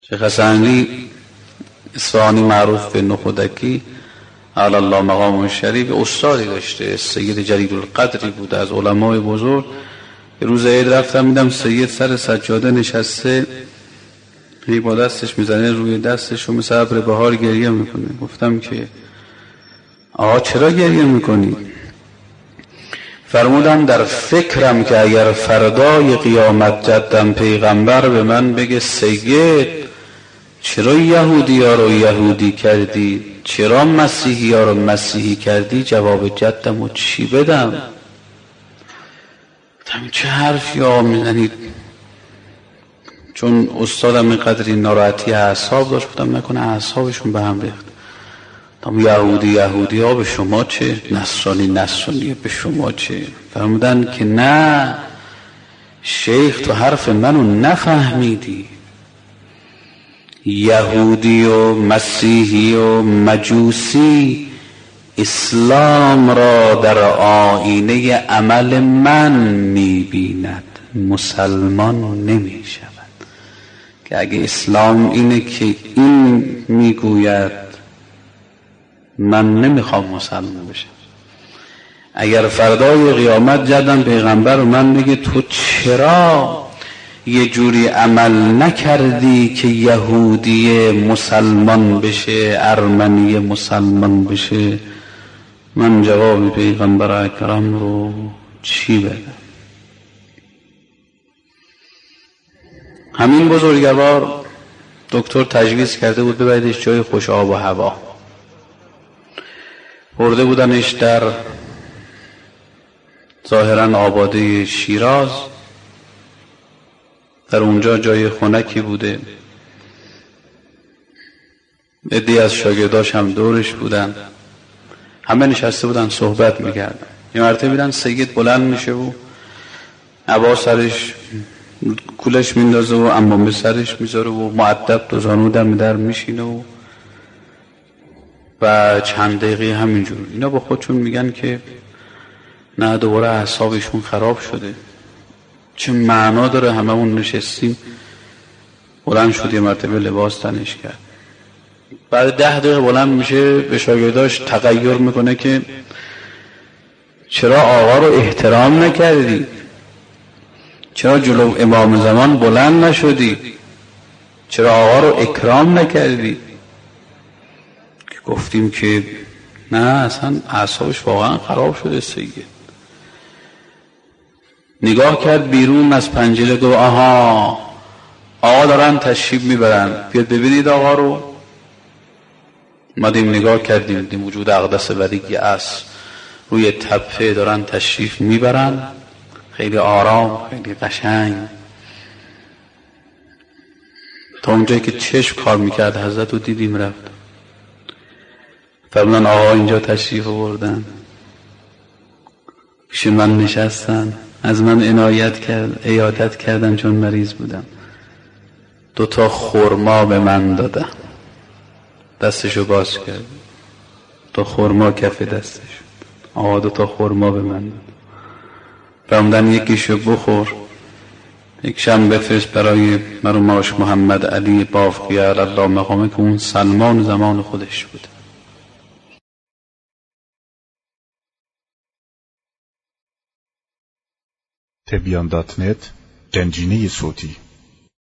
شیخ حسنعلی اصفهانی معروف به نخودکی علی الله مقام شریف استادی داشته، سید جلیل القدری بود، از علمای بزرگ. روز عید رفتم میدم سید سر سجاده نشسته، با دستش میزنه روی دستش و مثل ابر بهار گریه میکنه. گفتم که آقا چرا گریه میکنی؟ فرمودم در فکرم که اگر فردای قیامت جدم پیغمبر به من بگه سید چرا یهودی ها رو یهودی کردی، چرا مسیحی ها رو مسیحی کردی، جواب جدم رو چی بدم؟ گفتم چه حرفی ها میزنید؟ چون استادم اینقدر ناراحتی اعصاب داشت، گفتم نکنه اعصابشون به هم ریخت. یهودی ها به شما چه، نصرانی به شما چه؟ فرمودن که نه شیخ تو حرف منو نفهمیدی، یهودی و مسیحی و مجوسی اسلام را در آینه عمل من میبیند، مسلمان نمیشود. که اگه اسلام اینه که این میگوید من نمیخوام مسلمان بشم، اگر فردای قیامت جدن پیغمبر من بگه تو چرا یه جوری عمل نکردی که یهودی مسلمان بشه، ارمنی مسلمان بشه، من جواب پیغمبر اکرم رو چی بدم؟ همین بزرگوار دکتر تجویز کرده بود ببریدش جای خوش آب و هوا. برده بودنش در ظاهرا آباده شیراز، در اونجا جای خنکی بوده، عده‌ای از شاگرداش هم دورش بودن، همه نشسته بودن صحبت میکردن. یه مرتبه دیدن سید بلند میشه و عبا سرش کولش میندازه و عمامه سرش میذاره و مؤدب دو زانو دم در میشینه و چند دقیقه همینجور. اینا با خودشون میگن که نه دوباره اعصابشون خراب شده، چه معنا داره هممون نشستیم. بلند شد یه مرتبه لباس تنش کرد، بعد 10 دقیقه بلند میشه به شاگرداش تغییر میکنه که چرا آقا رو احترام نکردی، چرا جلو امام زمان بلند نشدی، چرا آقا رو اکرام نکردی؟ گفتیم که نه اصلا اعصابش واقعا خراب شده. سید نگاه کرد بیرون از پنجره، گفت آها آقا دارن تشریف میبرن، بیاد ببینید آقا رو. مادیم نگاه کردیم، دیدیم وجود اقدس ولیی است روی تپه دارن تشریف میبرن، خیلی آرام، خیلی قشنگ. تا اونجایی که چشم کار میکرد حضرت رو دیدیم رفت. فرمودن آقا اینجا تشریف آوردن، پیش من نشستن، از من عیادت کردن چون مریض بودم، 2 خرما به من دادن. دستشو باز کرد، 2 خرما کف دستش. آقا 2 خرما به من داد. فرمودن یکیشو بخور، یکشم بفرست برای مرحوم محمد علی بافقی علی الله مقامه که اون سلمان زمان خودش بود. تبیان.net گنجینه صوتی